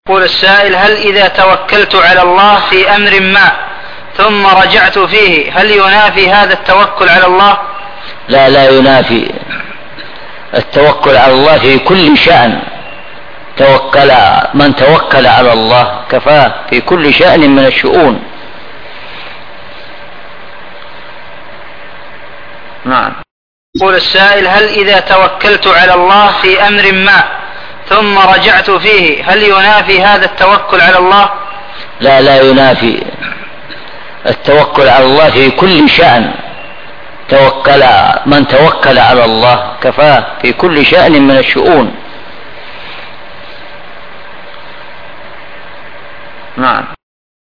يقول السائل: هل إذا توكلت على الله في أمر ما ثم رجعت فيه هل ينافي هذا التوكل على الله؟ لا ينافي. التوكل على الله في كل شأن. من توكل على الله كفاه في كل شأن من الشؤون. نعم. يقول السائل: هل إذا توكلت على الله في أمر ما ثم رجعت فيه هل ينافي هذا التوكل على الله؟ لا ينافي. التوكل على الله في كل شأن. من توكل على الله كفاه في كل شأن من الشؤون. نعم.